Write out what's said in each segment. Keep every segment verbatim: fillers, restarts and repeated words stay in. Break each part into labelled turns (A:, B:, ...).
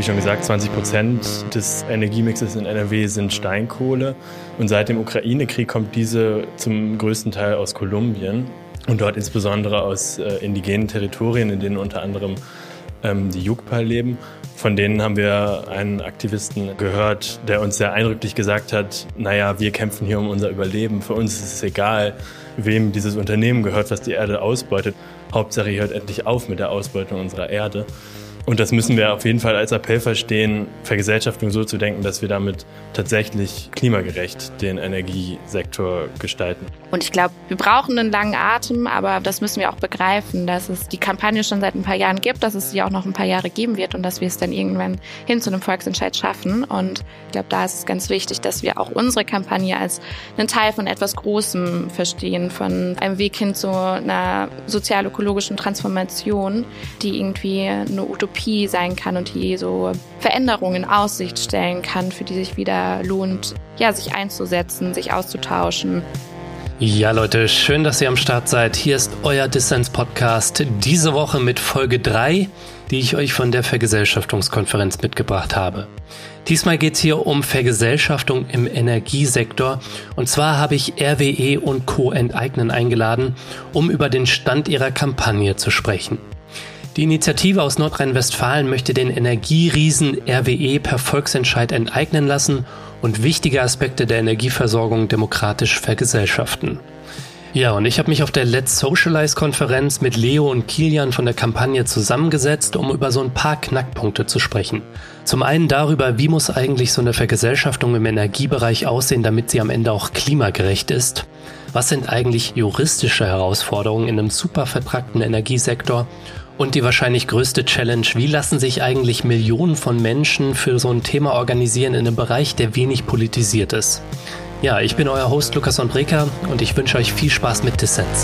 A: schon gesagt, zwanzig Prozent des Energiemixes in N R W sind Steinkohle. Und seit dem Ukraine-Krieg kommt diese zum größten Teil aus Kolumbien und dort insbesondere aus äh, indigenen Territorien, in denen unter anderem ähm, die Yukpa leben. Von denen haben wir einen Aktivisten gehört, der uns sehr eindrücklich gesagt hat, naja, wir kämpfen hier um unser Überleben. Für uns ist es egal, wem dieses Unternehmen gehört, was die Erde ausbeutet. Hauptsache, ihr hört endlich auf mit der Ausbeutung unserer Erde. Und das müssen wir auf jeden Fall als Appell verstehen, Vergesellschaftung so zu denken, dass wir damit tatsächlich klimagerecht den Energiesektor gestalten.
B: Und ich glaube, wir brauchen einen langen Atem, aber das müssen wir auch begreifen, dass es die Kampagne schon seit ein paar Jahren gibt, dass es sie auch noch ein paar Jahre geben wird und dass wir es dann irgendwann hin zu einem Volksentscheid schaffen. Und ich glaube, da ist es ganz wichtig, dass wir auch unsere Kampagne als einen Teil von etwas Großem verstehen, von einem Weg hin zu einer sozial-ökologischen Transformation, die irgendwie eine Utopie sein kann und die so Veränderungen in Aussicht stellen kann, für die sich wieder lohnt, ja, sich einzusetzen, sich auszutauschen.
C: Ja, Leute, schön, dass ihr am Start seid. Hier ist euer Dissens-Podcast, diese Woche mit Folge drei, die ich euch von der Vergesellschaftungskonferenz mitgebracht habe. Diesmal geht es hier um Vergesellschaftung im Energiesektor. Und zwar habe ich R W E und Co. Enteignen eingeladen, um über den Stand ihrer Kampagne zu sprechen. Die Initiative aus Nordrhein-Westfalen möchte den Energieriesen R W E per Volksentscheid enteignen lassen und wichtige Aspekte der Energieversorgung demokratisch vergesellschaften. Ja, und ich habe mich auf der Let's Socialize-Konferenz mit Leo und Kilian von der Kampagne zusammengesetzt, um über so ein paar Knackpunkte zu sprechen. Zum einen darüber, wie muss eigentlich so eine Vergesellschaftung im Energiebereich aussehen, damit sie am Ende auch klimagerecht ist? Was sind eigentlich juristische Herausforderungen in einem super vertrackten Energiesektor? Und die wahrscheinlich größte Challenge, wie lassen sich eigentlich Millionen von Menschen für so ein Thema organisieren in einem Bereich, der wenig politisiert ist? Ja, ich bin euer Host Lukas Andreka und ich wünsche euch viel Spaß mit Dissens.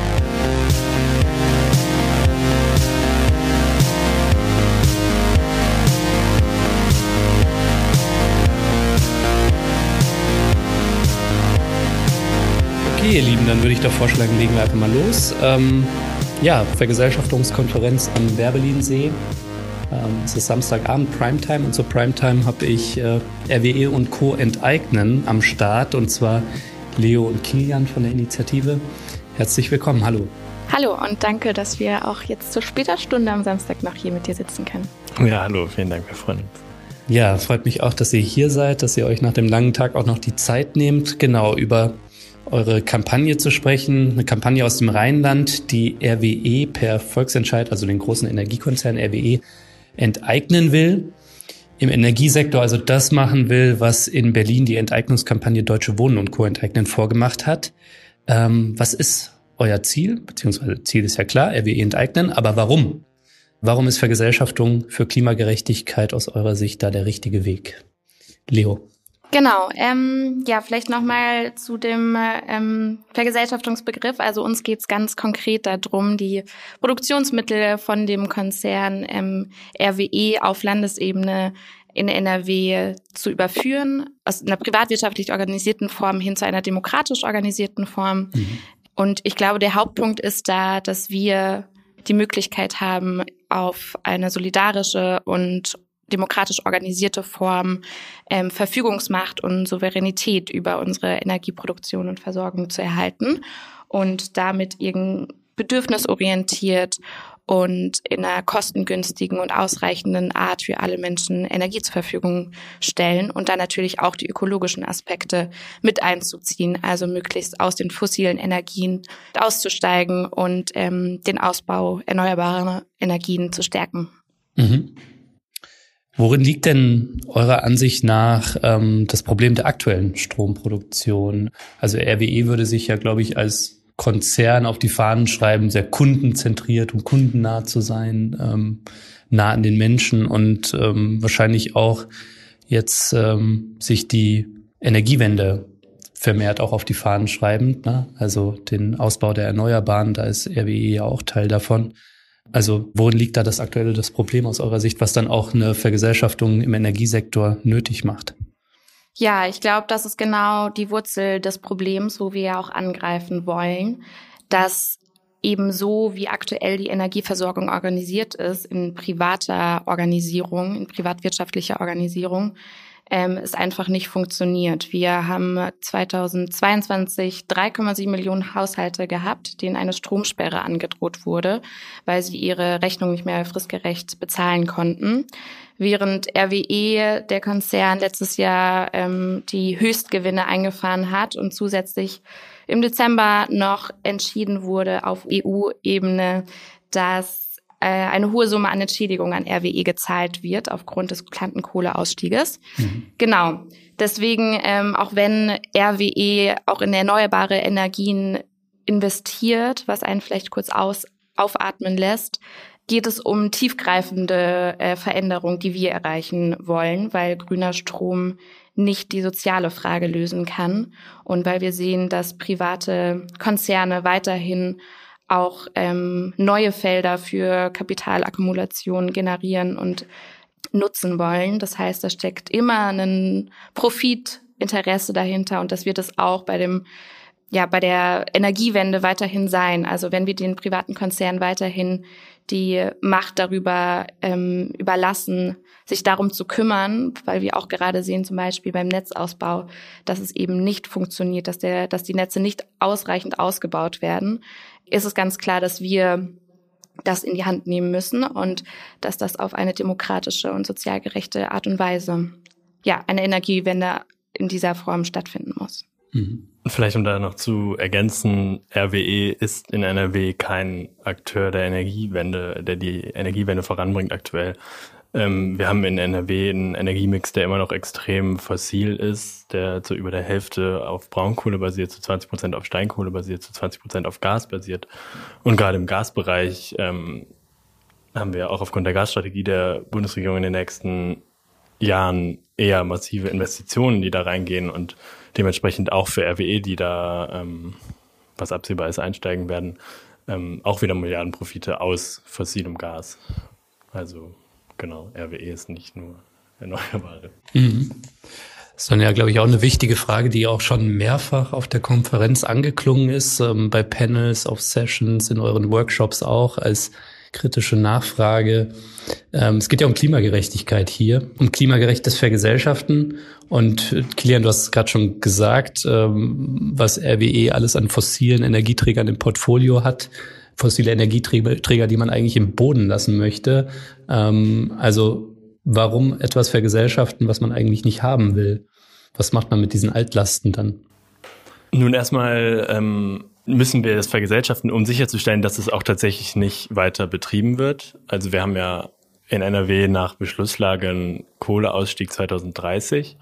C: Okay, ihr Lieben, dann würde ich doch vorschlagen, legen wir einfach mal los. Ähm Ja, Vergesellschaftungskonferenz am Werbelinsee. Ähm, es ist Samstagabend, Primetime, und zur Primetime habe ich äh, R W E und Co. Enteignen am Start, und zwar Leo und Kilian von der Initiative. Herzlich willkommen, hallo.
B: Hallo und danke, dass wir auch jetzt zu später Stunde am Samstag noch hier mit dir sitzen können.
A: Ja, hallo, vielen Dank, wir freuen uns.
C: Ja, freut mich auch, dass ihr hier seid, dass ihr euch nach dem langen Tag auch noch die Zeit nehmt, genau über eure Kampagne zu sprechen, eine Kampagne aus dem Rheinland, die R W E per Volksentscheid, also den großen Energiekonzern R W E, enteignen will, im Energiesektor also das machen will, was in Berlin die Enteignungskampagne Deutsche Wohnen und Co. Enteignen vorgemacht hat. Ähm, was ist euer Ziel? Beziehungsweise Ziel ist ja klar, R W E enteignen, aber warum? Warum ist Vergesellschaftung für Klimagerechtigkeit aus eurer Sicht da der richtige Weg? Leo.
B: Genau, ähm, ja, vielleicht nochmal zu dem ähm, Vergesellschaftungsbegriff. Also uns geht's ganz konkret darum, die Produktionsmittel von dem Konzern ähm, R W E auf Landesebene in N R W zu überführen, aus einer privatwirtschaftlich organisierten Form hin zu einer demokratisch organisierten Form. Mhm. Und ich glaube, der Hauptpunkt ist da, dass wir die Möglichkeit haben, auf eine solidarische und demokratisch organisierte Form ähm, Verfügungsmacht und Souveränität über unsere Energieproduktion und Versorgung zu erhalten und damit irgend bedürfnisorientiert und in einer kostengünstigen und ausreichenden Art für alle Menschen Energie zur Verfügung stellen und dann natürlich auch die ökologischen Aspekte mit einzuziehen, also möglichst aus den fossilen Energien auszusteigen und ähm, den Ausbau erneuerbarer Energien zu stärken.
C: Mhm. Worin liegt denn eurer Ansicht nach ähm, das Problem der aktuellen Stromproduktion? Also R W E würde sich ja, glaube ich, als Konzern auf die Fahnen schreiben, sehr kundenzentriert und kundennah zu sein, ähm, nah an den Menschen und ähm, wahrscheinlich auch jetzt ähm, sich die Energiewende vermehrt auch auf die Fahnen schreiben, ne? Also den Ausbau der Erneuerbaren, da ist R W E ja auch Teil davon. Also worin liegt da das aktuelle das Problem aus eurer Sicht, was dann auch eine Vergesellschaftung im Energiesektor nötig macht?
B: Ja, ich glaube, das ist genau die Wurzel des Problems, wo wir ja auch angreifen wollen, dass ebenso wie aktuell die Energieversorgung organisiert ist, in privater Organisierung, in privatwirtschaftlicher Organisierung, ähm, es einfach nicht funktioniert. Wir haben zweitausendzweiundzwanzig drei Komma sieben Millionen Haushalte gehabt, denen eine Stromsperre angedroht wurde, weil sie ihre Rechnung nicht mehr fristgerecht bezahlen konnten. Während R W E, der Konzern, letztes Jahr ähm, die Höchstgewinne eingefahren hat und zusätzlich im Dezember noch entschieden wurde auf E U-Ebene, dass äh, eine hohe Summe an Entschädigung an R W E gezahlt wird aufgrund des geplanten Kohleausstieges. Mhm. Genau. Deswegen, ähm, auch wenn R W E auch in erneuerbare Energien investiert, was einen vielleicht kurz aus, aufatmen lässt, geht es um tiefgreifende äh, Veränderungen, die wir erreichen wollen, weil grüner Strom nicht die soziale Frage lösen kann und weil wir sehen, dass private Konzerne weiterhin auch ähm, neue Felder für Kapitalakkumulation generieren und nutzen wollen. Das heißt, da steckt immer ein Profitinteresse dahinter und das wird es auch bei dem ja bei der Energiewende weiterhin sein. Also wenn wir den privaten Konzernen weiterhin die Macht darüber ähm, überlassen, sich darum zu kümmern, weil wir auch gerade sehen, zum Beispiel beim Netzausbau, dass es eben nicht funktioniert, dass der, dass die Netze nicht ausreichend ausgebaut werden, ist es ganz klar, dass wir das in die Hand nehmen müssen und dass das auf eine demokratische und sozial gerechte Art und Weise, ja, eine Energiewende in dieser Form stattfinden muss.
A: Mhm. Vielleicht um da noch zu ergänzen, R W E ist in N R W kein Akteur der Energiewende, der die Energiewende voranbringt aktuell. Ähm, wir haben in N R W einen Energiemix, der immer noch extrem fossil ist, der zu über der Hälfte auf Braunkohle basiert, zu zwanzig Prozent auf Steinkohle basiert, zu zwanzig Prozent auf Gas basiert. Und gerade im Gasbereich ähm, haben wir auch aufgrund der Gasstrategie der Bundesregierung in den nächsten Jahren eher massive Investitionen, die da reingehen und dementsprechend auch für R W E, die da, ähm, was absehbar ist, einsteigen werden, ähm, auch wieder Milliardenprofite aus fossilem Gas. Also genau, R W E ist nicht nur Erneuerbare.
C: Mhm. Das ist dann ja, glaube ich, auch eine wichtige Frage, die auch schon mehrfach auf der Konferenz angeklungen ist, ähm, bei Panels, auf Sessions, in euren Workshops auch als kritische Nachfrage. Ähm, es geht ja um Klimagerechtigkeit hier, um klimagerechtes Vergesellschaften. Und Kilian, du hast es gerade schon gesagt, ähm, was R W E alles an fossilen Energieträgern im Portfolio hat. Fossile Energieträger, die man eigentlich im Boden lassen möchte. Ähm, also warum etwas vergesellschaften, was man eigentlich nicht haben will? Was macht man mit diesen Altlasten dann?
A: Nun erstmal ähm, müssen wir das vergesellschaften, um sicherzustellen, dass es auch tatsächlich nicht weiter betrieben wird. Also wir haben ja in N R W nach Beschlusslage einen Kohleausstieg zweitausenddreißig.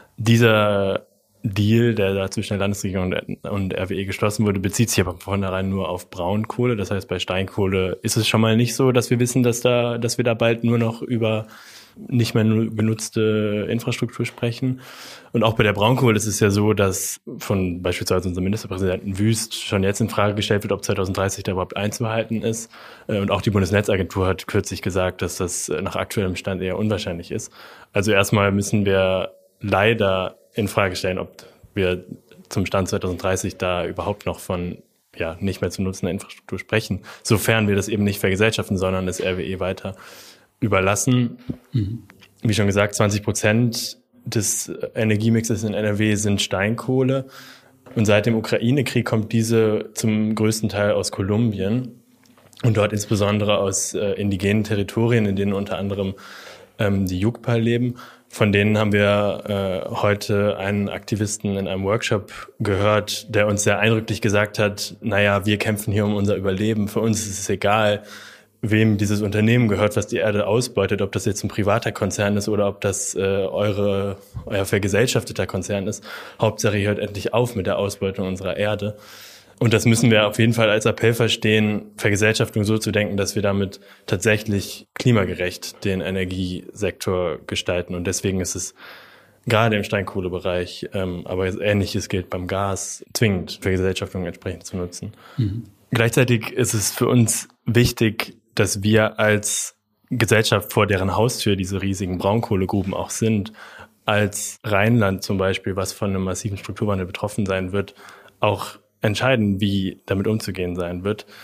A: Dieser Deal, der da zwischen der Landesregierung und R W E geschlossen wurde, bezieht sich aber von vornherein nur auf Braunkohle. Das heißt, bei Steinkohle ist es schon mal nicht so, dass wir wissen, dass da, dass wir da bald nur noch über nicht mehr nur benutzte Infrastruktur sprechen. Und auch bei der Braunkohle ist es ja so, dass von beispielsweise unserem Ministerpräsidenten Wüst schon jetzt in Frage gestellt wird, ob zweitausenddreißig da überhaupt einzuhalten ist. Und auch die Bundesnetzagentur hat kürzlich gesagt, dass das nach aktuellem Stand eher unwahrscheinlich ist. Also erstmal müssen wir leider in Frage stellen, ob wir zum Stand zweitausenddreißig da überhaupt noch von ja nicht mehr zu nutzender Infrastruktur sprechen, sofern wir das eben nicht vergesellschaften, sondern das R W E weiter überlassen. Mhm. Wie schon gesagt, zwanzig Prozent des Energiemixes in N R W sind Steinkohle. Und seit dem Ukraine-Krieg kommt diese zum größten Teil aus Kolumbien und dort insbesondere aus äh, indigenen Territorien, in denen unter anderem ähm, die Yukpa leben. Von denen haben wir äh, heute einen Aktivisten in einem Workshop gehört, der uns sehr eindrücklich gesagt hat, naja, wir kämpfen hier um unser Überleben. Für uns ist es egal, wem dieses Unternehmen gehört, was die Erde ausbeutet, ob das jetzt ein privater Konzern ist oder ob das äh, eure euer vergesellschafteter Konzern ist. Hauptsache, ihr hört endlich auf mit der Ausbeutung unserer Erde. Und das müssen wir auf jeden Fall als Appell verstehen, Vergesellschaftung so zu denken, dass wir damit tatsächlich klimagerecht den Energiesektor gestalten. Und deswegen ist es gerade im Steinkohlebereich, ähm, aber Ähnliches gilt beim Gas, zwingend Vergesellschaftung entsprechend zu nutzen. Mhm. Gleichzeitig ist es für uns wichtig, dass wir als Gesellschaft, vor deren Haustür diese riesigen Braunkohlegruben auch sind, als Rheinland zum Beispiel, was von einem massiven Strukturwandel betroffen sein wird, auch entscheiden, wie damit umzugehen sein wird.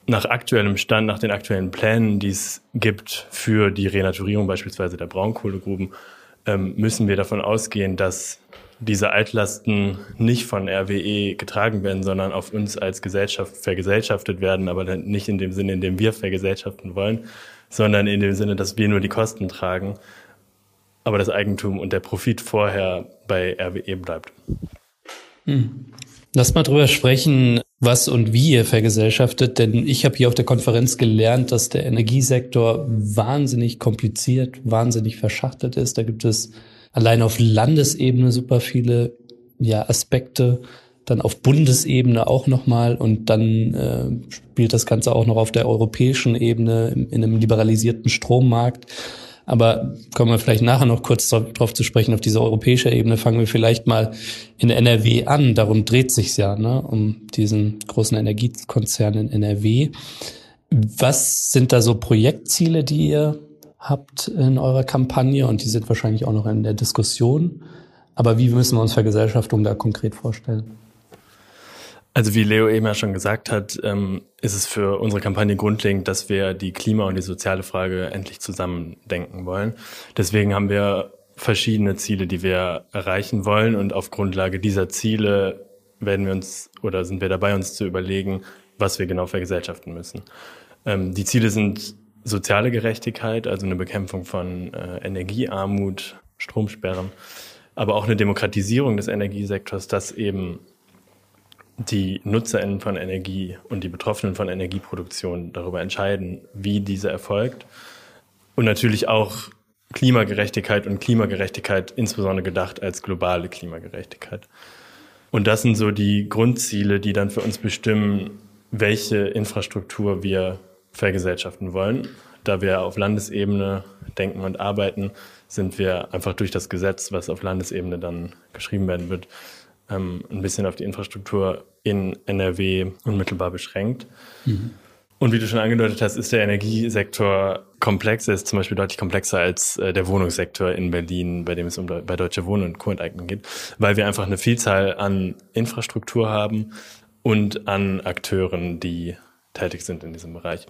A: nach aktuellem Stand, nach den aktuellen Plänen, die es gibt für die Renaturierung beispielsweise der Braunkohlegruben, ähm, müssen wir davon ausgehen, dass diese Altlasten nicht von R W E getragen werden, sondern auf uns als Gesellschaft vergesellschaftet werden, aber dann nicht in dem Sinne, in dem wir vergesellschaften wollen, sondern in dem Sinne, dass wir nur die Kosten tragen, aber das Eigentum und der Profit vorher bei R W E bleibt.
C: Hm. Lass mal drüber sprechen, was und wie ihr vergesellschaftet, denn ich habe hier auf der Konferenz gelernt, dass der Energiesektor wahnsinnig kompliziert, wahnsinnig verschachtelt ist. Da gibt es allein auf Landesebene super viele ja, Aspekte, dann auf Bundesebene auch nochmal und dann äh, spielt das Ganze auch noch auf der europäischen Ebene in, in einem liberalisierten Strommarkt. Aber kommen wir vielleicht nachher noch kurz drauf zu sprechen, auf diese europäische Ebene. Fangen wir vielleicht mal in N R W an. Darum dreht sich's ja, ne, um diesen großen Energiekonzern in N R W. Was sind da so Projektziele, die ihr habt in eurer Kampagne? Und die sind wahrscheinlich auch noch in der Diskussion. Aber wie müssen wir uns Vergesellschaftung da konkret vorstellen?
A: Also wie Leo eben ja schon gesagt hat, ähm, ist es für unsere Kampagne grundlegend, dass wir die Klima- und die soziale Frage endlich zusammen denken wollen. Deswegen haben wir verschiedene Ziele, die wir erreichen wollen, und auf Grundlage dieser Ziele werden wir uns oder sind wir dabei, uns zu überlegen, was wir genau vergesellschaften müssen. Ähm, die Ziele sind soziale Gerechtigkeit, also eine Bekämpfung von äh, Energiearmut, Stromsperren, aber auch eine Demokratisierung des Energiesektors, dass eben die NutzerInnen von Energie und die Betroffenen von Energieproduktion darüber entscheiden, wie diese erfolgt. Und natürlich auch Klimagerechtigkeit und Klimagerechtigkeit insbesondere gedacht als globale Klimagerechtigkeit. Und das sind so die Grundziele, die dann für uns bestimmen, welche Infrastruktur wir vergesellschaften wollen. Da wir auf Landesebene denken und arbeiten, sind wir einfach durch das Gesetz, was auf Landesebene dann geschrieben werden wird, ein bisschen auf die Infrastruktur in N R W unmittelbar beschränkt. Mhm. Und wie du schon angedeutet hast, ist der Energiesektor komplex. Er ist zum Beispiel deutlich komplexer als der Wohnungssektor in Berlin, bei dem es um bei Deutsche Wohnen und Co-Enteignung geht, weil wir einfach eine Vielzahl an Infrastruktur haben und an Akteuren, die tätig sind in diesem Bereich.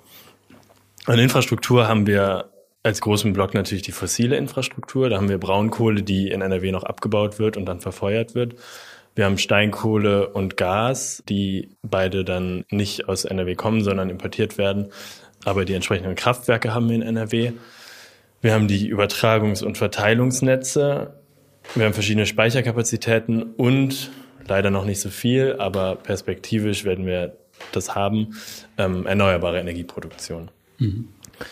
A: An Infrastruktur haben wir als großen Block natürlich die fossile Infrastruktur. Da haben wir Braunkohle, die in N R W noch abgebaut wird und dann verfeuert wird. Wir haben Steinkohle und Gas, die beide dann nicht aus N R W kommen, sondern importiert werden. Aber die entsprechenden Kraftwerke haben wir in N R W. Wir haben die Übertragungs- und Verteilungsnetze. Wir haben verschiedene Speicherkapazitäten und leider noch nicht so viel, aber perspektivisch werden wir das haben, ähm, erneuerbare Energieproduktion. Mhm.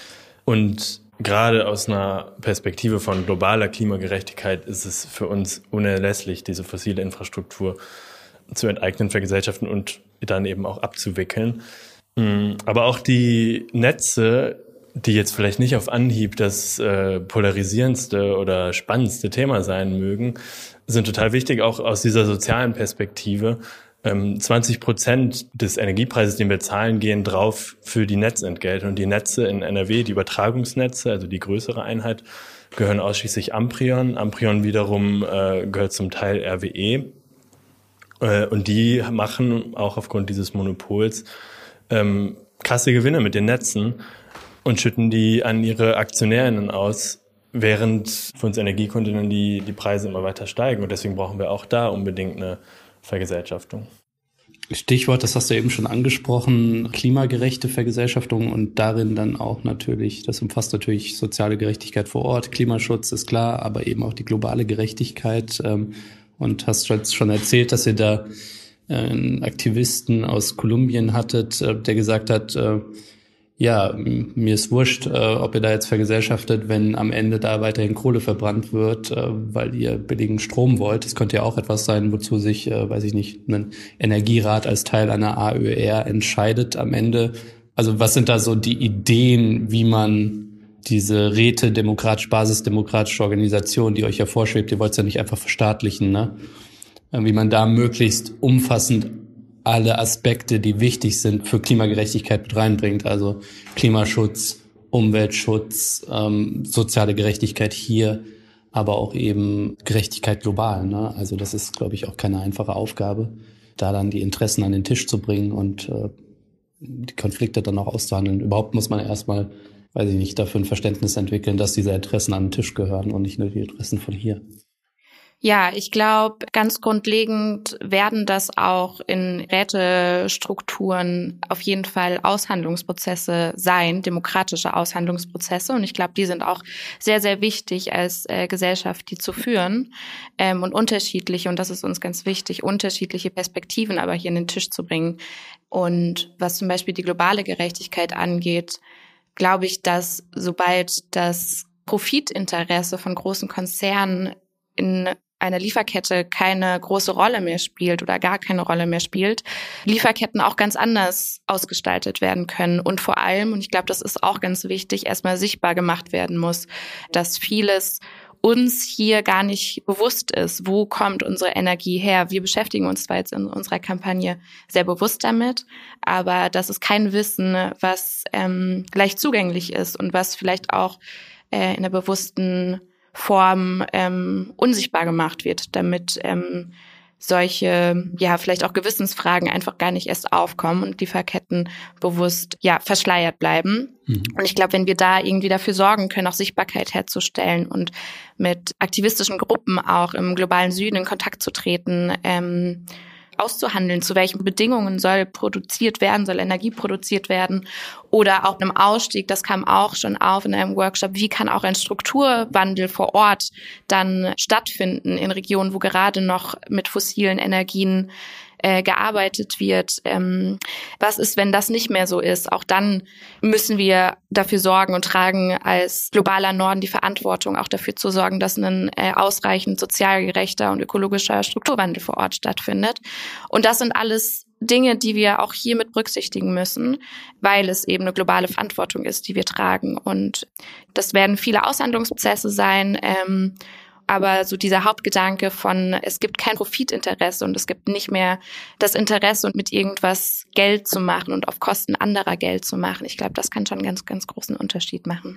A: Und gerade aus einer Perspektive von globaler Klimagerechtigkeit ist es für uns unerlässlich, diese fossile Infrastruktur zu enteignen, vergesellschaften und dann eben auch abzuwickeln. Aber auch die Netze, die jetzt vielleicht nicht auf Anhieb das äh, polarisierendste oder spannendste Thema sein mögen, sind total wichtig, auch aus dieser sozialen Perspektive. Ähm, zwanzig Prozent des Energiepreises, den wir zahlen, gehen drauf für die Netzentgelte. Und die Netze in N R W, die Übertragungsnetze, also die größere Einheit, gehören ausschließlich Amprion. Amprion wiederum äh, gehört zum Teil R W E. Äh, und die machen auch aufgrund dieses Monopols ähm, krasse Gewinne mit den Netzen und schütten die an ihre Aktionärinnen aus, während für uns Energiekundinnen die, die Preise immer weiter steigen. Und deswegen brauchen wir auch da unbedingt eine Vergesellschaftung.
C: Stichwort, das hast du eben schon angesprochen, klimagerechte Vergesellschaftung und darin dann auch natürlich, das umfasst natürlich soziale Gerechtigkeit vor Ort, Klimaschutz ist klar, aber eben auch die globale Gerechtigkeit. Und hast jetzt schon erzählt, dass ihr da einen Aktivisten aus Kolumbien hattet, der gesagt hat, ja, mir ist wurscht, äh, ob ihr da jetzt vergesellschaftet, wenn am Ende da weiterhin Kohle verbrannt wird, äh, weil ihr billigen Strom wollt. Das könnte ja auch etwas sein, wozu sich, äh, weiß ich nicht, ein Energierat als Teil einer A Ö R entscheidet am Ende. Also was sind da so die Ideen, wie man diese Räte, demokratisch, basisdemokratische Organisation, die euch ja vorschwebt, ihr wollt es ja nicht einfach verstaatlichen, ne? Wie man da möglichst umfassend alle Aspekte, die wichtig sind für Klimagerechtigkeit mit reinbringt, also Klimaschutz, Umweltschutz, ähm, soziale Gerechtigkeit hier, aber auch eben Gerechtigkeit global, ne? Also das ist, glaube ich, auch keine einfache Aufgabe, da dann die Interessen an den Tisch zu bringen und äh,
D: die Konflikte dann auch auszuhandeln. Überhaupt muss man erstmal, weiß ich nicht, dafür ein Verständnis entwickeln, dass diese Interessen an den Tisch gehören und nicht nur die Interessen von hier.
B: Ja, ich glaube, ganz grundlegend werden das auch in Rätestrukturen auf jeden Fall Aushandlungsprozesse sein, demokratische Aushandlungsprozesse. Und ich glaube, die sind auch sehr, sehr wichtig als äh, Gesellschaft, die zu führen ähm, und unterschiedliche, und das ist uns ganz wichtig, unterschiedliche Perspektiven aber hier an den Tisch zu bringen. Und was zum Beispiel die globale Gerechtigkeit angeht, glaube ich, dass sobald das Profitinteresse von großen Konzernen in einer Lieferkette keine große Rolle mehr spielt oder gar keine Rolle mehr spielt, Lieferketten auch ganz anders ausgestaltet werden können. Und vor allem, und ich glaube, das ist auch ganz wichtig, erstmal sichtbar gemacht werden muss, dass vieles uns hier gar nicht bewusst ist. Wo kommt unsere Energie her? Wir beschäftigen uns zwar jetzt in unserer Kampagne sehr bewusst damit, aber das ist kein Wissen, was ähm, leicht zugänglich ist und was vielleicht auch äh, in einer bewussten Form ähm, unsichtbar gemacht wird, damit ähm, solche, ja, vielleicht auch Gewissensfragen einfach gar nicht erst aufkommen und Lieferketten bewusst, ja, verschleiert bleiben. Mhm. Und ich glaube, wenn wir da irgendwie dafür sorgen können, auch Sichtbarkeit herzustellen und mit aktivistischen Gruppen auch im globalen Süden in Kontakt zu treten, ähm, auszuhandeln, zu welchen Bedingungen soll produziert werden, soll Energie produziert werden oder auch einem Ausstieg, das kam auch schon auf in einem Workshop, wie kann auch ein Strukturwandel vor Ort dann stattfinden in Regionen, wo gerade noch mit fossilen Energien äh, gearbeitet wird. Ähm, was ist, wenn das nicht mehr so ist? Auch dann müssen wir dafür sorgen und tragen als globaler Norden die Verantwortung, auch dafür zu sorgen, dass ein äh, ausreichend sozial gerechter und ökologischer Strukturwandel vor Ort stattfindet. Und das sind alles Dinge, die wir auch hier mit berücksichtigen müssen, weil es eben eine globale Verantwortung ist, die wir tragen. Und das werden viele Aushandlungsprozesse sein, ähm, aber so dieser Hauptgedanke von, es gibt kein Profitinteresse und es gibt nicht mehr das Interesse, und mit irgendwas Geld zu machen und auf Kosten anderer Geld zu machen. Ich glaube, das kann schon einen ganz, ganz großen Unterschied machen.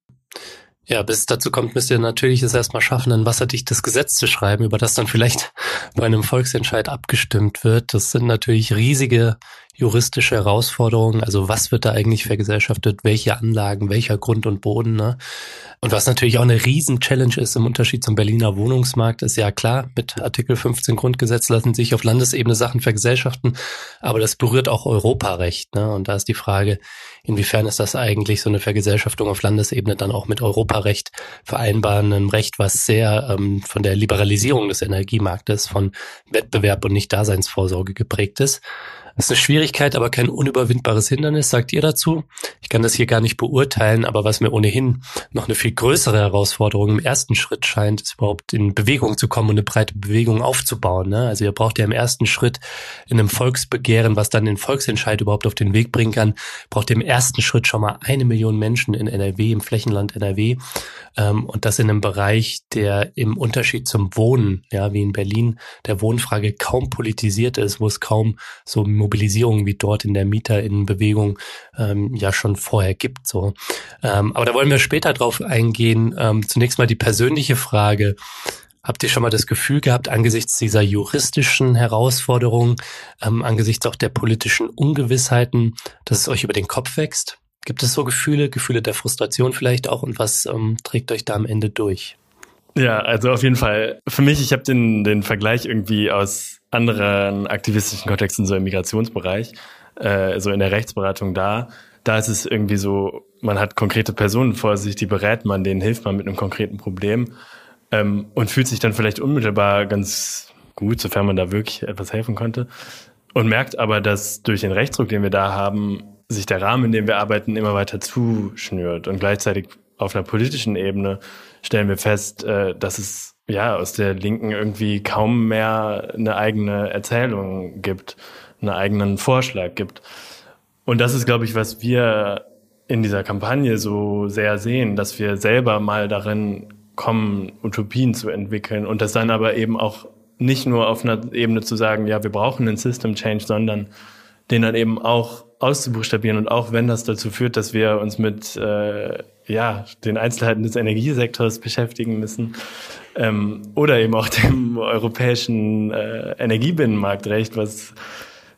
C: Ja, bis es dazu kommt, müsst ihr natürlich es erstmal schaffen, ein wasserdichtes Gesetz zu schreiben, über das dann vielleicht bei einem Volksentscheid abgestimmt wird. Das sind natürlich riesige juristische Herausforderungen. Also was wird da eigentlich vergesellschaftet? Welche Anlagen? Welcher Grund und Boden? Ne? Und was natürlich auch eine Riesen-Challenge ist im Unterschied zum Berliner Wohnungsmarkt, ist ja klar, mit Artikel fünfzehn Grundgesetz lassen sich auf Landesebene Sachen vergesellschaften, aber das berührt auch Europarecht. Ne? Und da ist die Frage, inwiefern ist das eigentlich so eine Vergesellschaftung auf Landesebene dann auch mit Europarecht vereinbaren, einem Recht, was sehr ähm, von der Liberalisierung des Energiemarktes, von Wettbewerb und Nicht-Daseinsvorsorge geprägt ist. Das ist eine Schwierigkeit, aber kein unüberwindbares Hindernis, sagt ihr dazu. Ich kann das hier gar nicht beurteilen, aber was mir ohnehin noch eine viel größere Herausforderung im ersten Schritt scheint, ist überhaupt in Bewegung zu kommen und eine breite Bewegung aufzubauen. Ne? Also ihr braucht ja im ersten Schritt in einem Volksbegehren, was dann den Volksentscheid überhaupt auf den Weg bringen kann, braucht ihr im ersten Schritt schon mal eine Million Menschen in N R W, im Flächenland N R W. Ähm, und das in einem Bereich, der im Unterschied zum Wohnen, ja, wie in Berlin, der Wohnfrage kaum politisiert ist, wo es kaum so Mobilisierung wie dort in der MieterInnenbewegung ähm, ja schon vorher gibt. So, ähm, aber da wollen wir später drauf eingehen. Ähm, zunächst mal die persönliche Frage. Habt ihr schon mal das Gefühl gehabt, angesichts dieser juristischen Herausforderungen, ähm, angesichts auch der politischen Ungewissheiten, dass es euch über den Kopf wächst? Gibt es so Gefühle, Gefühle der Frustration vielleicht auch, und was ähm, trägt euch da am Ende durch?
A: Ja, also auf jeden Fall. Für mich, ich habe den den Vergleich irgendwie aus anderen aktivistischen Kontexten, so im Migrationsbereich, äh, so in der Rechtsberatung da. Da ist es irgendwie so, man hat konkrete Personen vor sich, die berät man, denen hilft man mit einem konkreten Problem ähm, und fühlt sich dann vielleicht unmittelbar ganz gut, sofern man da wirklich etwas helfen konnte. Und merkt aber, dass durch den Rechtsdruck, den wir da haben, sich der Rahmen, in dem wir arbeiten, immer weiter zuschnürt. Und gleichzeitig auf einer politischen Ebene stellen wir fest, äh, dass es ja aus der Linken irgendwie kaum mehr eine eigene Erzählung gibt, einen eigenen Vorschlag gibt. Und das ist, glaube ich, was wir in dieser Kampagne so sehr sehen, dass wir selber mal darin kommen, Utopien zu entwickeln und das dann aber eben auch nicht nur auf einer Ebene zu sagen, ja, wir brauchen einen System Change, sondern den dann eben auch auszubuchstabieren, und auch wenn das dazu führt, dass wir uns mit äh, ja den Einzelheiten des Energiesektors beschäftigen müssen ähm, oder eben auch dem europäischen äh, Energiebinnenmarktrecht, was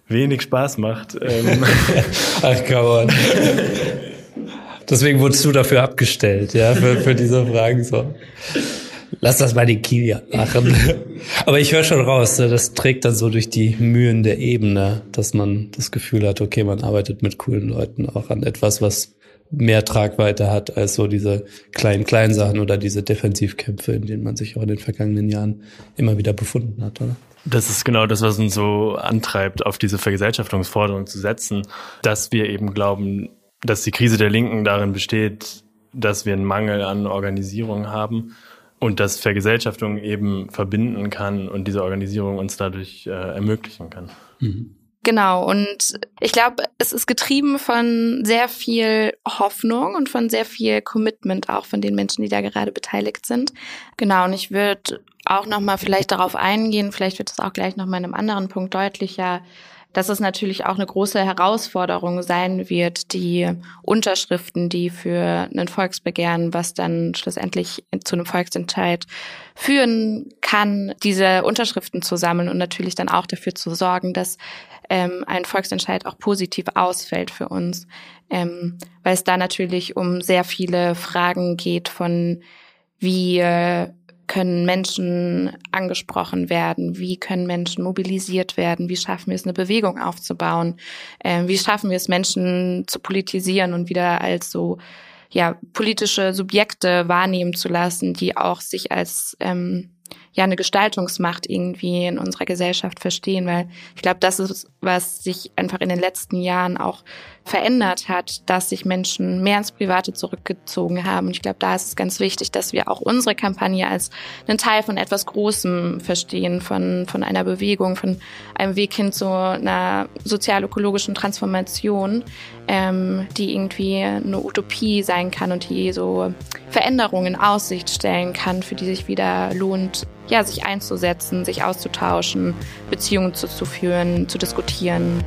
A: wenig Spaß macht. Ähm.
D: Ach, come on. Deswegen wurdest du dafür abgestellt, ja, für, für diese Fragen so. Lass das mal den Kilian machen. Aber ich höre schon raus, das trägt dann so durch die Mühen der Ebene, dass man das Gefühl hat, okay, man arbeitet mit coolen Leuten auch an etwas, was mehr Tragweite hat als so diese kleinen, kleinen Sachen oder diese Defensivkämpfe, in denen man sich auch in den vergangenen Jahren immer wieder befunden hat, oder?
A: Das ist genau das, was uns so antreibt, auf diese Vergesellschaftungsforderung zu setzen, dass wir eben glauben, dass die Krise der Linken darin besteht, dass wir einen Mangel an Organisierung haben und dass Vergesellschaftung eben verbinden kann und diese Organisierung uns dadurch äh, ermöglichen kann.
D: Mhm.
B: Genau, und ich glaube, es ist getrieben von sehr viel Hoffnung und von sehr viel Commitment auch von den Menschen, die da gerade beteiligt sind. Genau, und ich würde auch nochmal vielleicht darauf eingehen, vielleicht wird es auch gleich nochmal in einem anderen Punkt deutlicher, dass es natürlich auch eine große Herausforderung sein wird, die Unterschriften, die für ein Volksbegehren, was dann schlussendlich zu einem Volksentscheid führen kann, diese Unterschriften zu sammeln und natürlich dann auch dafür zu sorgen, dass ähm, ein Volksentscheid auch positiv ausfällt für uns, ähm, weil es da natürlich um sehr viele Fragen geht von wie äh, können Menschen angesprochen werden? Wie können Menschen mobilisiert werden? Wie schaffen wir es, eine Bewegung aufzubauen? Ähm, wie schaffen wir es, Menschen zu politisieren und wieder als so ja politische Subjekte wahrnehmen zu lassen, die auch sich als ähm, ja eine Gestaltungsmacht irgendwie in unserer Gesellschaft verstehen? Weil ich glaube, das ist, was sich einfach in den letzten Jahren auch verändert hat, dass sich Menschen mehr ins Private zurückgezogen haben. Und ich glaube, da ist es ganz wichtig, dass wir auch unsere Kampagne als einen Teil von etwas Großem verstehen, von von einer Bewegung, von einem Weg hin zu einer sozial-ökologischen Transformation, ähm, die irgendwie eine Utopie sein kann und die so Veränderungen in Aussicht stellen kann, für die sich wieder lohnt, ja, sich einzusetzen, sich auszutauschen, Beziehungen zu, zu führen, zu diskutieren.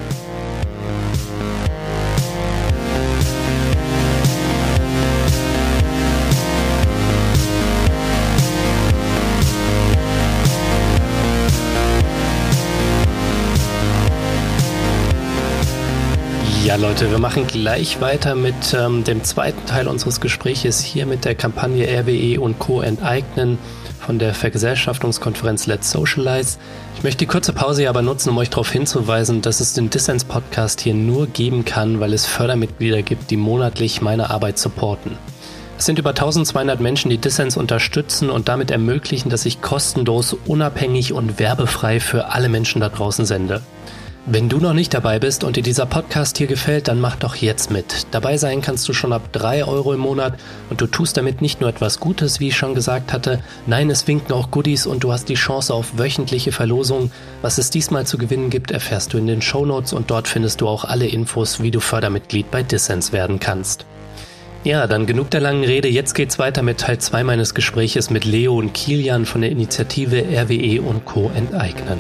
C: Ja, Leute, wir machen gleich weiter mit ähm, dem zweiten Teil unseres Gespräches hier mit der Kampagne R W E und Co. enteignen von der Vergesellschaftungskonferenz Let's Socialize. Ich möchte die kurze Pause hier aber nutzen, um euch darauf hinzuweisen, dass es den Dissens-Podcast hier nur geben kann, weil es Fördermitglieder gibt, die monatlich meine Arbeit supporten. Es sind über eintausendzweihundert Menschen, die Dissens unterstützen und damit ermöglichen, dass ich kostenlos, unabhängig und werbefrei für alle Menschen da draußen sende. Wenn du noch nicht dabei bist und dir dieser Podcast hier gefällt, dann mach doch jetzt mit. Dabei sein kannst du schon ab drei Euro im Monat und du tust damit nicht nur etwas Gutes, wie ich schon gesagt hatte. Nein, es winken auch Goodies und du hast die Chance auf wöchentliche Verlosungen. Was es diesmal zu gewinnen gibt, erfährst du in den Shownotes und dort findest du auch alle Infos, wie du Fördermitglied bei Dissens werden kannst. Ja, dann genug der langen Rede. Jetzt geht's weiter mit Teil zwei meines Gespräches mit Leo und Kilian von der Initiative R W E und Co. enteignen.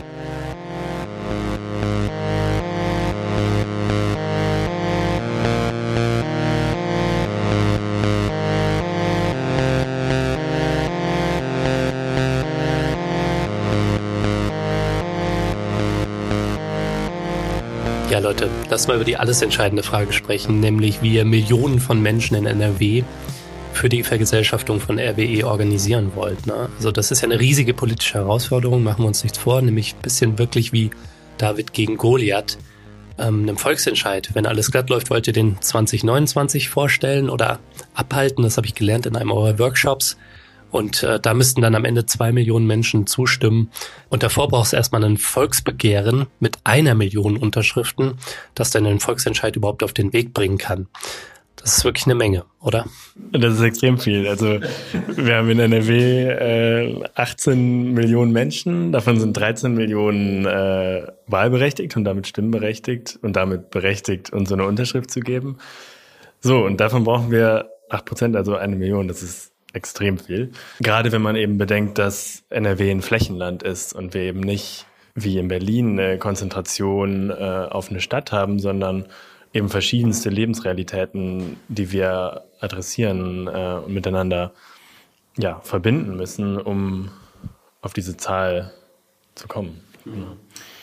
C: Ja, Leute, lass mal über die alles entscheidende Frage sprechen, nämlich wie ihr Millionen von Menschen in N R W für die Vergesellschaftung von R W E organisieren wollt. Ne? Also das ist ja eine riesige politische Herausforderung, machen wir uns nichts vor, nämlich ein bisschen wirklich wie David gegen Goliath, ähm, einem Volksentscheid. Wenn alles glatt läuft, wollt ihr den zwanzig neunundzwanzig vorstellen oder abhalten, das habe ich gelernt in einem eurer Workshops. Und äh, da müssten dann am Ende zwei Millionen Menschen zustimmen. Und davor braucht es erstmal ein Volksbegehren mit einer Million Unterschriften, das dann den Volksentscheid überhaupt auf den Weg bringen kann. Das ist wirklich eine Menge, oder?
A: Das ist extrem viel. Also wir haben in N R W äh, achtzehn Millionen Menschen, davon sind dreizehn Millionen äh, wahlberechtigt und damit stimmberechtigt und damit berechtigt, uns so eine Unterschrift zu geben. So, und davon brauchen wir acht Prozent, also eine Million. Das ist extrem viel. Gerade wenn man eben bedenkt, dass N R W ein Flächenland ist und wir eben nicht wie in Berlin eine Konzentration äh, auf eine Stadt haben, sondern eben verschiedenste Lebensrealitäten, die wir adressieren äh, und miteinander ja, verbinden müssen, um auf diese Zahl zu kommen. Mhm.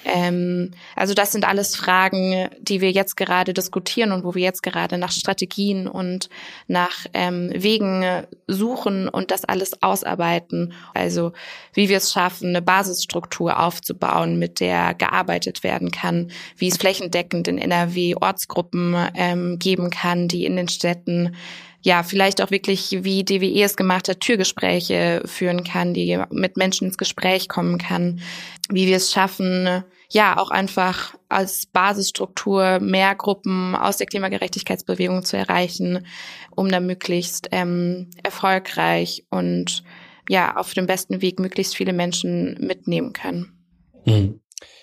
B: Ähm, also das sind alles Fragen, die wir jetzt gerade diskutieren und wo wir jetzt gerade nach Strategien und nach ähm, Wegen suchen und das alles ausarbeiten. Also wie wir es schaffen, eine Basisstruktur aufzubauen, mit der gearbeitet werden kann, wie es flächendeckend in N R W Ortsgruppen ähm, geben kann, die in den Städten ja, vielleicht auch wirklich, wie D W E es gemacht hat, Türgespräche führen kann, die mit Menschen ins Gespräch kommen kann, wie wir es schaffen, ja, auch einfach als Basisstruktur mehr Gruppen aus der Klimagerechtigkeitsbewegung zu erreichen, um da möglichst ähm, erfolgreich und ja, auf dem besten Weg möglichst viele Menschen mitnehmen können.
D: Hm.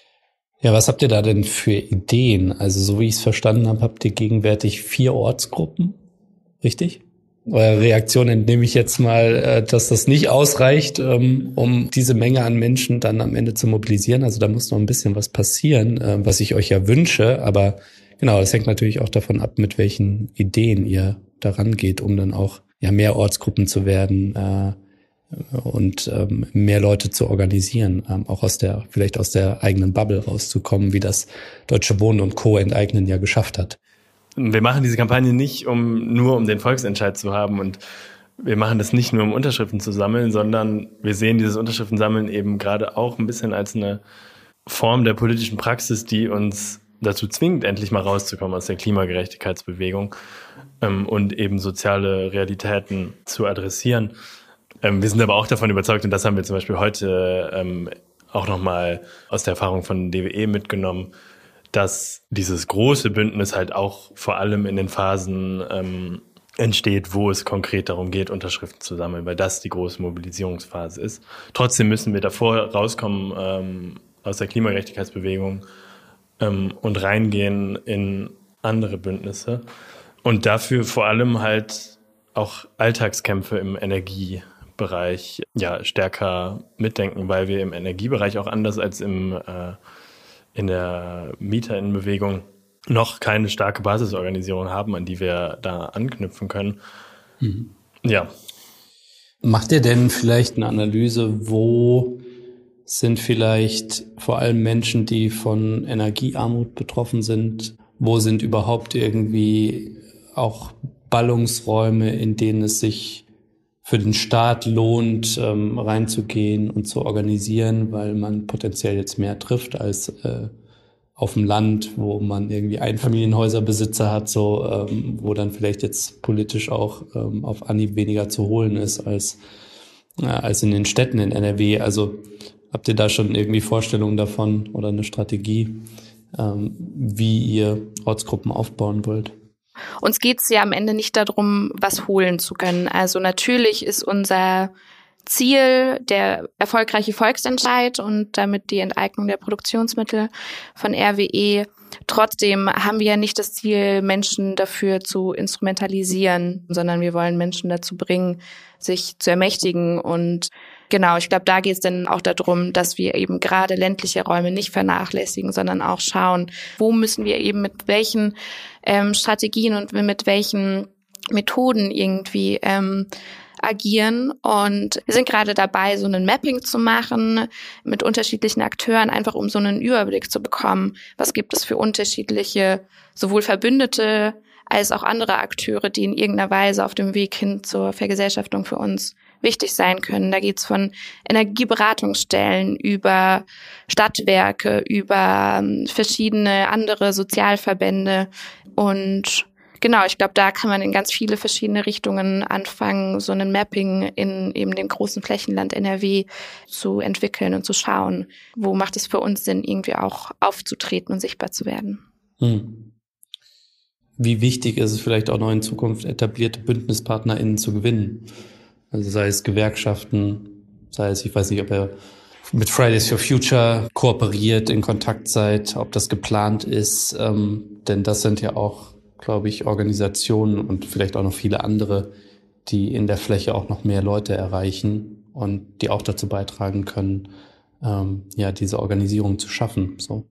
D: Ja, was habt ihr da denn für Ideen? Also so wie ich es verstanden habe, habt ihr gegenwärtig vier Ortsgruppen. Richtig? Eure Reaktion entnehme ich jetzt mal, dass das nicht ausreicht, um diese Menge an Menschen dann am Ende zu mobilisieren. Also da muss noch ein bisschen was passieren, was ich euch ja wünsche. Aber genau, das hängt natürlich auch davon ab, mit welchen Ideen ihr daran geht, um dann auch ja mehr Ortsgruppen zu werden äh, und ähm, mehr Leute zu organisieren, ähm, auch aus der vielleicht aus der eigenen Bubble rauszukommen, wie das Deutsche Wohnen und Co. enteignen ja geschafft hat.
A: Wir machen diese Kampagne nicht, um nur um den Volksentscheid zu haben, und wir machen das nicht nur, um Unterschriften zu sammeln, sondern wir sehen dieses Unterschriftensammeln eben gerade auch ein bisschen als eine Form der politischen Praxis, die uns dazu zwingt, endlich mal rauszukommen aus der Klimagerechtigkeitsbewegung ähm, und eben soziale Realitäten zu adressieren. Ähm, wir sind aber auch davon überzeugt, und das haben wir zum Beispiel heute ähm, auch nochmal aus der Erfahrung von D W E mitgenommen, dass dieses große Bündnis halt auch vor allem in den Phasen ähm, entsteht, wo es konkret darum geht, Unterschriften zu sammeln, weil das die große Mobilisierungsphase ist. Trotzdem müssen wir davor rauskommen ähm, aus der Klimagerechtigkeitsbewegung ähm, und reingehen in andere Bündnisse und dafür vor allem halt auch Alltagskämpfe im Energiebereich ja stärker mitdenken, weil wir im Energiebereich auch anders als im äh, in der MieterInnenbewegung noch keine starke Basisorganisation haben, an die wir da anknüpfen können. Mhm. Ja.
D: Macht ihr denn vielleicht eine Analyse, wo sind vielleicht vor allem Menschen, die von Energiearmut betroffen sind, wo sind überhaupt irgendwie auch Ballungsräume, in denen es sich für den Staat lohnt, ähm, reinzugehen und zu organisieren, weil man potenziell jetzt mehr trifft als äh, auf dem Land, wo man irgendwie Einfamilienhäuserbesitzer hat, so ähm, wo dann vielleicht jetzt politisch auch ähm, auf Anhieb weniger zu holen ist als äh, als in den Städten in N R W. Also habt ihr da schon irgendwie Vorstellungen davon oder eine Strategie, ähm, wie ihr Ortsgruppen aufbauen wollt?
B: Uns geht es ja am Ende nicht darum, was holen zu können. Also natürlich ist unser Ziel der erfolgreiche Volksentscheid und damit die Enteignung der Produktionsmittel von R W E. Trotzdem haben wir ja nicht das Ziel, Menschen dafür zu instrumentalisieren, sondern wir wollen Menschen dazu bringen, sich zu ermächtigen. Und genau, ich glaube, da geht es dann auch darum, dass wir eben gerade ländliche Räume nicht vernachlässigen, sondern auch schauen, wo müssen wir eben mit welchen ähm, Strategien und mit welchen Methoden irgendwie ähm, agieren. Und wir sind gerade dabei, so ein Mapping zu machen mit unterschiedlichen Akteuren, einfach um so einen Überblick zu bekommen. Was gibt es für unterschiedliche, sowohl Verbündete als auch andere Akteure, die in irgendeiner Weise auf dem Weg hin zur Vergesellschaftung für uns wichtig sein können. Da geht's von Energieberatungsstellen über Stadtwerke, über verschiedene andere Sozialverbände. Und genau, ich glaube, da kann man in ganz viele verschiedene Richtungen anfangen, so ein Mapping in eben dem großen Flächenland N R W zu entwickeln und zu schauen, wo macht es für uns Sinn, irgendwie auch aufzutreten und sichtbar zu werden.
D: Hm. Wie wichtig ist es vielleicht auch noch in Zukunft, etablierte BündnispartnerInnen zu gewinnen? Also sei es Gewerkschaften, sei es, ich weiß nicht, ob ihr mit Fridays for Future kooperiert, in Kontakt seid, ob das geplant ist, ähm, denn das sind ja auch, glaube ich, Organisationen und vielleicht auch noch viele andere, die in der Fläche auch noch mehr Leute erreichen und die auch dazu beitragen können, ähm, ja, diese Organisierung zu schaffen. So.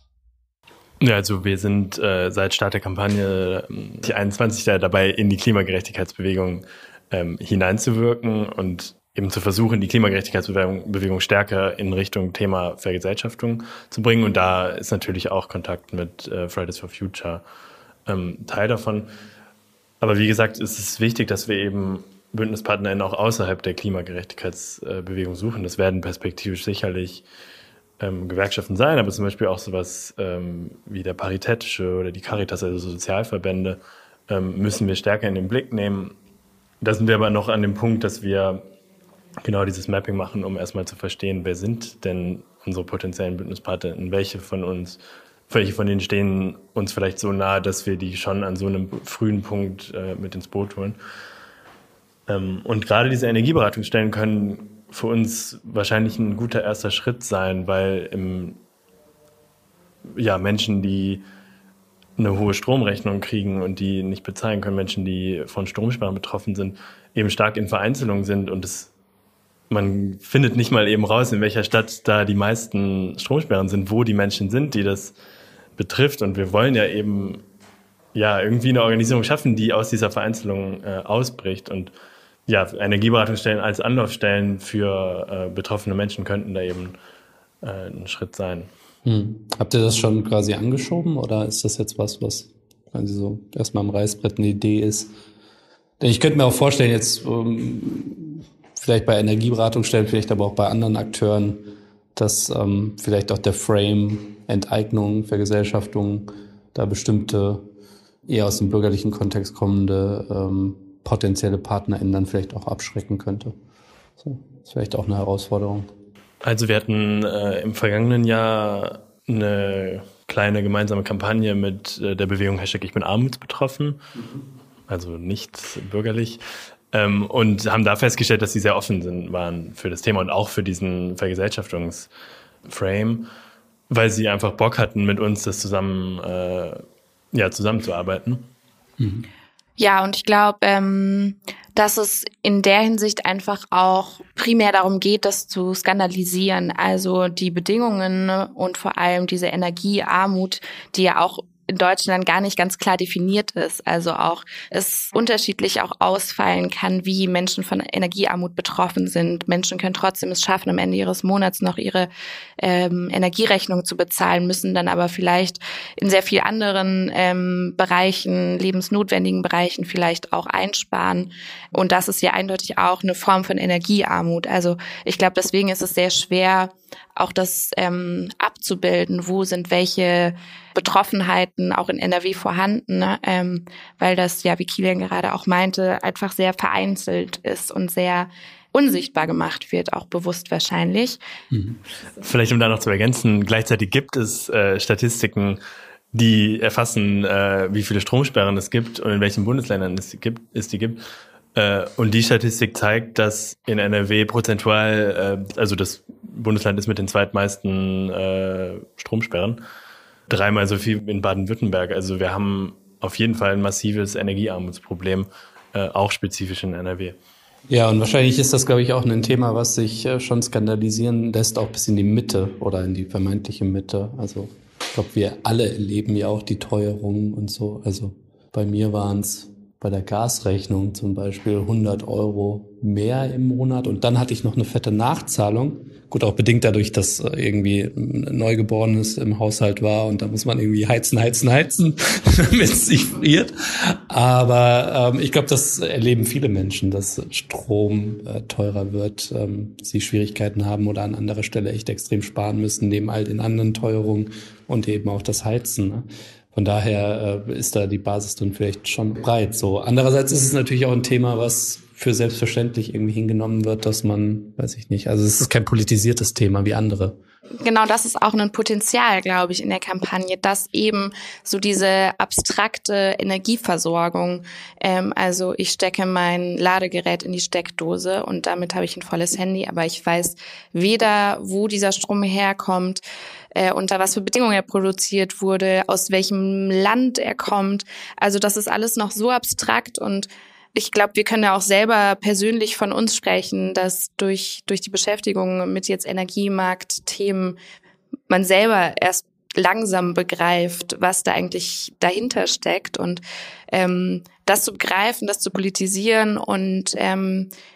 A: Ja, also wir sind äh, seit Start der Kampagne zwanzig einundzwanzig da dabei, in die Klimagerechtigkeitsbewegung ähm, hineinzuwirken und eben zu versuchen, die Klimagerechtigkeitsbewegung Bewegung stärker in Richtung Thema Vergesellschaftung zu bringen. Und da ist natürlich auch Kontakt mit äh, Fridays for Future ähm, Teil davon. Aber wie gesagt, es ist wichtig, dass wir eben BündnispartnerInnen auch außerhalb der Klimagerechtigkeitsbewegung suchen. Das werden perspektivisch sicherlich ähm, Gewerkschaften sein, aber zum Beispiel auch sowas ähm, wie der Paritätische oder die Caritas, also Sozialverbände, ähm, müssen wir stärker in den Blick nehmen. Da sind wir aber noch an dem Punkt, dass wir genau dieses Mapping machen, um erstmal zu verstehen, wer sind denn unsere potenziellen BündnispartnerInnen, welche von uns, welche von denen stehen uns vielleicht so nahe, dass wir die schon an so einem frühen Punkt äh, mit ins Boot holen. Ähm, und gerade diese Energieberatungsstellen können für uns wahrscheinlich ein guter erster Schritt sein, weil im, ja, Menschen, die eine hohe Stromrechnung kriegen und die nicht bezahlen können, Menschen, die von Stromsperren betroffen sind, eben stark in Vereinzelung sind und es man findet nicht mal eben raus, in welcher Stadt da die meisten Stromsperren sind, wo die Menschen sind, die das betrifft. Und wir wollen ja eben ja irgendwie eine Organisation schaffen, die aus dieser Vereinzelung äh, ausbricht. Und ja, Energieberatungsstellen als Anlaufstellen für äh, betroffene Menschen könnten da eben äh, ein Schritt sein.
D: Hm. Habt ihr das schon quasi angeschoben oder ist das jetzt was, was quasi so erstmal am Reißbrett eine Idee ist? Denn ich könnte mir auch vorstellen, jetzt um, vielleicht bei Energieberatungsstellen, vielleicht aber auch bei anderen Akteuren, dass ähm, vielleicht auch der Frame Enteignung, Vergesellschaftung da bestimmte eher aus dem bürgerlichen Kontext kommende ähm, potenzielle PartnerInnen dann vielleicht auch abschrecken könnte. So, das ist vielleicht auch eine Herausforderung.
A: Also wir hatten äh, im vergangenen Jahr eine kleine gemeinsame Kampagne mit äh, der Bewegung Hashtag Ich bin armutsbetroffen, mhm. also nicht bürgerlich, ähm, und haben da festgestellt, dass sie sehr offen sind, waren für das Thema und auch für diesen Vergesellschaftungsframe, weil sie einfach Bock hatten, mit uns das zusammen, äh, ja, zusammenzuarbeiten.
D: Mhm.
B: Ja, und ich glaube, ähm, dass es in der Hinsicht einfach auch primär darum geht, das zu skandalisieren. Also die Bedingungen und vor allem diese Energiearmut, die ja auch in Deutschland gar nicht ganz klar definiert ist. Also auch es unterschiedlich auch ausfallen kann, wie Menschen von Energiearmut betroffen sind. Menschen können trotzdem es schaffen, am Ende ihres Monats noch ihre ähm, Energierechnung zu bezahlen, müssen dann aber vielleicht in sehr vielen anderen ähm, Bereichen, lebensnotwendigen Bereichen vielleicht auch einsparen. Und das ist ja eindeutig auch eine Form von Energiearmut. Also ich glaube, deswegen ist es sehr schwer, auch das ähm, abzubilden, wo sind welche Betroffenheiten auch in N R W vorhanden, ne? ähm, weil das, ja, wie Kilian gerade auch meinte, einfach sehr vereinzelt ist und sehr unsichtbar gemacht wird, auch bewusst wahrscheinlich.
A: Mhm. Vielleicht um da noch zu ergänzen, gleichzeitig gibt es äh, Statistiken, die erfassen, äh, wie viele Stromsperren es gibt und in welchen Bundesländern es gibt, es die gibt. Äh, und die Statistik zeigt, dass in N R W prozentual, äh, also das Bundesland ist mit den zweitmeisten äh, Stromsperren, dreimal so viel in Baden-Württemberg. Also wir haben auf jeden Fall ein massives Energiearmutsproblem, äh, auch spezifisch in N R W.
D: Ja, und wahrscheinlich ist das, glaube ich, auch ein Thema, was sich äh, schon skandalisieren lässt, auch bis in die Mitte oder in die vermeintliche Mitte. Also ich glaube, wir alle erleben ja auch die Teuerungen und so. Also bei mir waren es bei der Gasrechnung zum Beispiel hundert Euro mehr im Monat. Und dann hatte ich noch eine fette Nachzahlung. Gut, auch bedingt dadurch, dass irgendwie ein Neugeborenes im Haushalt war. Und da muss man irgendwie heizen, heizen, heizen, damit es sich friert. Aber ähm, ich glaube, das erleben viele Menschen, dass Strom äh, teurer wird, ähm, sie Schwierigkeiten haben oder an anderer Stelle echt extrem sparen müssen, neben all den anderen Teuerungen und eben auch das Heizen, ne? Von daher äh, ist da die Basis dann vielleicht schon breit. So, andererseits ist es natürlich auch ein Thema, was für selbstverständlich irgendwie hingenommen wird, dass man, weiß ich nicht, also es ist kein politisiertes Thema wie andere.
B: Genau, das ist auch ein Potenzial, glaube ich, in der Kampagne, dass eben so diese abstrakte Energieversorgung, ähm, also ich stecke mein Ladegerät in die Steckdose und damit habe ich ein volles Handy, aber ich weiß weder, wo dieser Strom herkommt, äh, unter was für Bedingungen er produziert wurde, aus welchem Land er kommt. Also das ist alles noch so abstrakt und ich glaube, wir können ja auch selber persönlich von uns sprechen, dass durch durch die Beschäftigung mit jetzt Energiemarktthemen man selber erst langsam begreift, was da eigentlich dahinter steckt und ähm, das zu begreifen, das zu politisieren und ähm,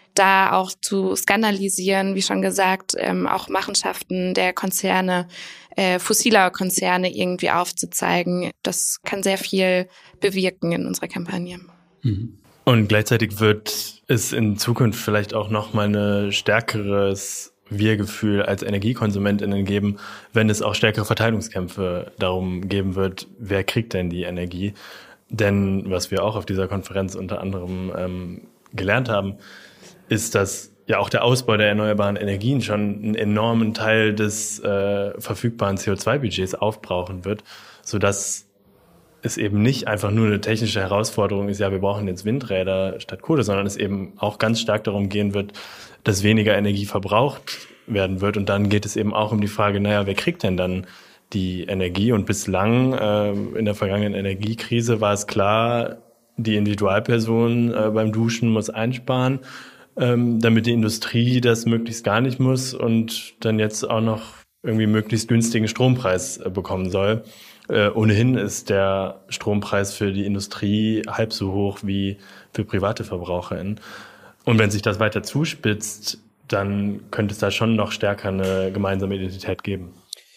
B: da auch zu skandalisieren, wie schon gesagt, ähm, auch Machenschaften der Konzerne, äh, fossiler Konzerne irgendwie aufzuzeigen. Das kann sehr viel bewirken in unserer Kampagne.
A: Mhm. Und gleichzeitig wird es in Zukunft vielleicht auch noch mal ein stärkeres Wir-Gefühl als EnergiekonsumentInnen geben, wenn es auch stärkere Verteilungskämpfe darum geben wird, wer kriegt denn die Energie. Denn was wir auch auf dieser Konferenz unter anderem ähm, gelernt haben, ist, dass ja auch der Ausbau der erneuerbaren Energien schon einen enormen Teil des äh, verfügbaren C O zwei Budgets aufbrauchen wird, sodass es eben nicht einfach nur eine technische Herausforderung ist, ja, wir brauchen jetzt Windräder statt Kohle, sondern es eben auch ganz stark darum gehen wird, dass weniger Energie verbraucht werden wird. Und dann geht es eben auch um die Frage, naja, wer kriegt denn dann die Energie? Und bislang äh, in der vergangenen Energiekrise war es klar, die Individualperson äh, beim Duschen muss einsparen, ähm, damit die Industrie das möglichst gar nicht muss und dann jetzt auch noch irgendwie möglichst günstigen Strompreis äh, bekommen soll. Äh, ohnehin ist der Strompreis für die Industrie halb so hoch wie für private VerbraucherInnen. Und wenn sich das weiter zuspitzt, dann könnte es da schon noch stärker eine gemeinsame Identität geben.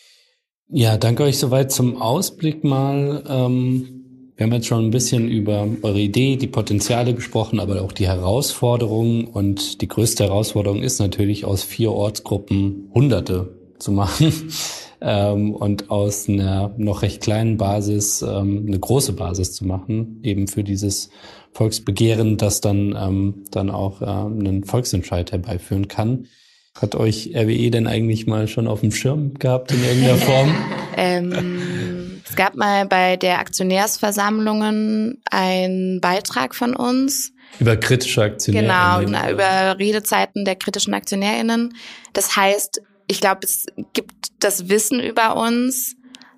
D: Ja, danke euch soweit zum Ausblick mal. Ähm, wir haben jetzt schon ein bisschen über eure Idee, die Potenziale gesprochen, aber auch die Herausforderungen. Und die größte Herausforderung ist natürlich, aus vier Ortsgruppen Hunderte zu machen. Ähm, und aus einer noch recht kleinen Basis ähm, eine große Basis zu machen, eben für dieses Volksbegehren, das dann ähm, dann auch äh, einen Volksentscheid herbeiführen kann. Hat euch R W E denn eigentlich mal schon auf dem Schirm gehabt in irgendeiner Form?
B: ähm, es gab mal bei der Aktionärsversammlungen einen Beitrag von uns.
D: Über kritische AktionärInnen.
B: Genau, über Redezeiten der kritischen AktionärInnen. Das heißt, ich glaube, es gibt das Wissen über uns,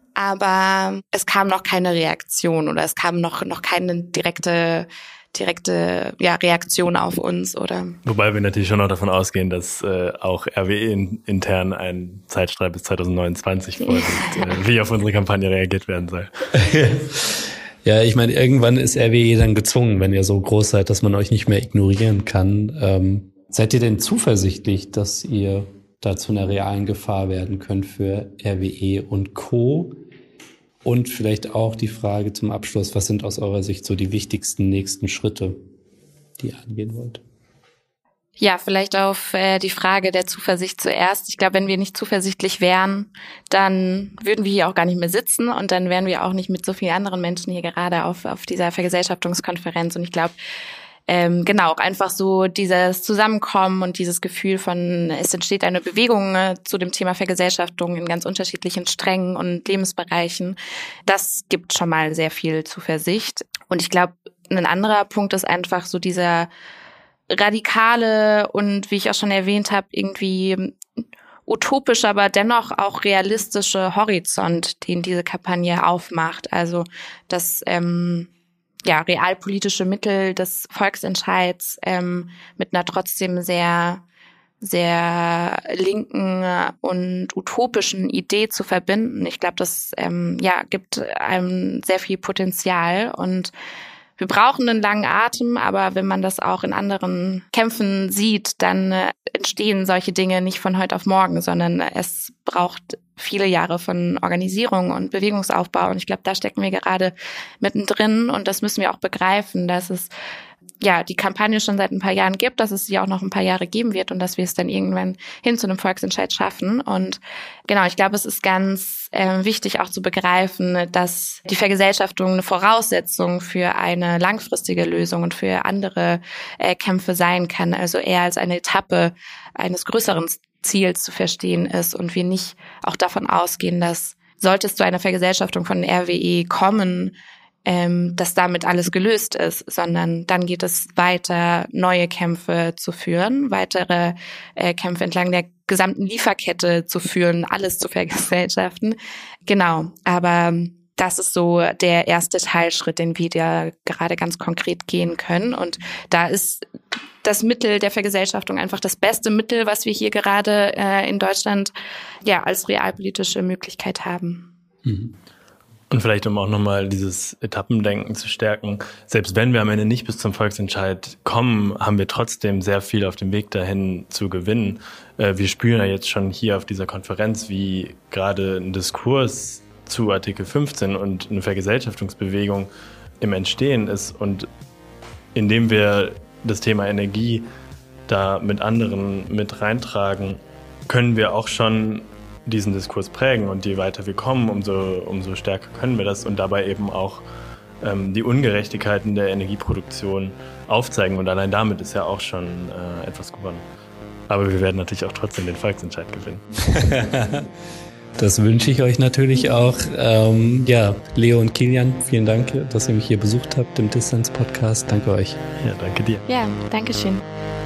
B: aber es kam noch keine Reaktion oder es kam noch noch keine direkte direkte ja, Reaktion auf uns, oder?
A: Wobei wir natürlich schon noch davon ausgehen, dass äh, auch R W E in, intern ein Zeitstrahl bis zwanzig neunundzwanzig vorsieht, äh, wie auf unsere Kampagne reagiert werden soll.
D: Ja, ich meine, irgendwann ist R W E dann gezwungen, wenn ihr so groß seid, dass man euch nicht mehr ignorieren kann. Ähm, seid ihr denn zuversichtlich, dass ihr da zu einer realen Gefahr werden könnt für R W E und Co.? Und vielleicht auch die Frage zum Abschluss, was sind aus eurer Sicht so die wichtigsten nächsten Schritte, die ihr angehen wollt?
B: Ja, vielleicht auf äh, die Frage der Zuversicht zuerst. Ich glaube, wenn wir nicht zuversichtlich wären, dann würden wir hier auch gar nicht mehr sitzen und dann wären wir auch nicht mit so vielen anderen Menschen hier gerade auf auf dieser Vergesellschaftungskonferenz. Und ich glaube, Ähm, genau, auch einfach so dieses Zusammenkommen und dieses Gefühl von, es entsteht eine Bewegung äh, zu dem Thema Vergesellschaftung in ganz unterschiedlichen Strängen und Lebensbereichen. Das gibt schon mal sehr viel Zuversicht. Und ich glaube, ein anderer Punkt ist einfach so dieser radikale und, wie ich auch schon erwähnt habe, irgendwie utopische, aber dennoch auch realistische Horizont, den diese Kampagne aufmacht. Also, dass ähm, ja, realpolitische Mittel des Volksentscheids ähm, mit einer trotzdem sehr, sehr linken und utopischen Idee zu verbinden. Ich glaube, das ähm, ja gibt einem sehr viel Potenzial und wir brauchen einen langen Atem, aber wenn man das auch in anderen Kämpfen sieht, dann äh, entstehen solche Dinge nicht von heute auf morgen, sondern es braucht viele Jahre von Organisierung und Bewegungsaufbau. Und ich glaube, da stecken wir gerade mittendrin und das müssen wir auch begreifen, dass es ja die Kampagne schon seit ein paar Jahren gibt, dass es sie auch noch ein paar Jahre geben wird und dass wir es dann irgendwann hin zu einem Volksentscheid schaffen. Und genau, ich glaube, es ist ganz äh, wichtig auch zu begreifen, dass die Vergesellschaftung eine Voraussetzung für eine langfristige Lösung und für andere äh, Kämpfe sein kann, also eher als eine Etappe eines größeren Ziels zu verstehen ist und wir nicht auch davon ausgehen, dass sollte es zu einer Vergesellschaftung von R W E kommen, ähm, dass damit alles gelöst ist, sondern dann geht es weiter, neue Kämpfe zu führen, weitere äh, Kämpfe entlang der gesamten Lieferkette zu führen, alles zu vergesellschaften. Genau, aber das ist so der erste Teilschritt, den wir da gerade ganz konkret gehen können. Und da ist das Mittel der Vergesellschaftung einfach das beste Mittel, was wir hier gerade äh, in Deutschland ja als realpolitische Möglichkeit haben.
A: Mhm. Und vielleicht, um auch nochmal dieses Etappendenken zu stärken, selbst wenn wir am Ende nicht bis zum Volksentscheid kommen, haben wir trotzdem sehr viel auf dem Weg dahin zu gewinnen. Wir spüren ja jetzt schon hier auf dieser Konferenz, wie gerade ein Diskurs zu Artikel fünfzehn und eine Vergesellschaftungsbewegung im Entstehen ist. Und indem wir das Thema Energie da mit anderen mit reintragen, können wir auch schon diesen Diskurs prägen. Und je weiter wir kommen, umso, umso stärker können wir das und dabei eben auch ähm, die Ungerechtigkeiten der Energieproduktion aufzeigen. Und allein damit ist ja auch schon äh, etwas gewonnen. Aber wir werden natürlich auch trotzdem den Volksentscheid gewinnen.
D: Das wünsche ich euch natürlich auch. Ähm, ja, Leo und Kilian, vielen Dank, dass ihr mich hier besucht habt im Dissens-Podcast. Danke euch.
A: Ja, danke dir.
B: Ja, danke schön.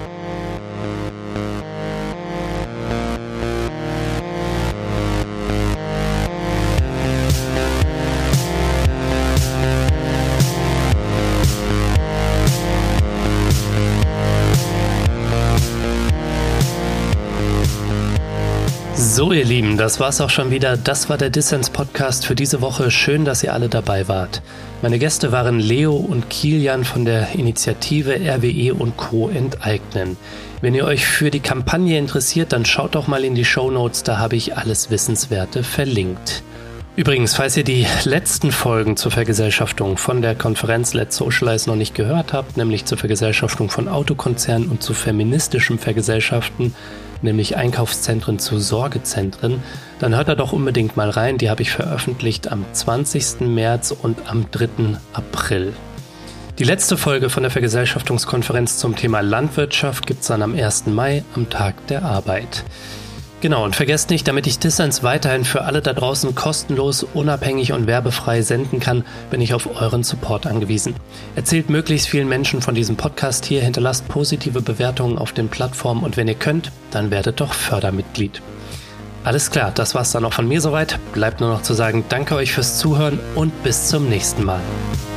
C: So, ihr Lieben, das war's auch schon wieder. Das war der Dissens-Podcast für diese Woche. Schön, dass ihr alle dabei wart. Meine Gäste waren Leo und Kilian von der Initiative R W E und Co. enteignen. Wenn ihr euch für die Kampagne interessiert, dann schaut doch mal in die Shownotes, da habe ich alles Wissenswerte verlinkt. Übrigens, falls ihr die letzten Folgen zur Vergesellschaftung von der Konferenz Let's Socialize noch nicht gehört habt, nämlich zur Vergesellschaftung von Autokonzernen und zu feministischem Vergesellschaften, nämlich Einkaufszentren zu Sorgezentren, dann hört da doch unbedingt mal rein. Die habe ich veröffentlicht am zwanzigsten März und am dritten April. Die letzte Folge von der Vergesellschaftungskonferenz zum Thema Landwirtschaft gibt es dann am ersten Mai, am Tag der Arbeit. Genau, und vergesst nicht, damit ich Dissens weiterhin für alle da draußen kostenlos, unabhängig und werbefrei senden kann, bin ich auf euren Support angewiesen. Erzählt möglichst vielen Menschen von diesem Podcast hier, hinterlasst positive Bewertungen auf den Plattformen und wenn ihr könnt, dann werdet doch Fördermitglied. Alles klar, das war's dann auch von mir soweit. Bleibt nur noch zu sagen, danke euch fürs Zuhören und bis zum nächsten Mal.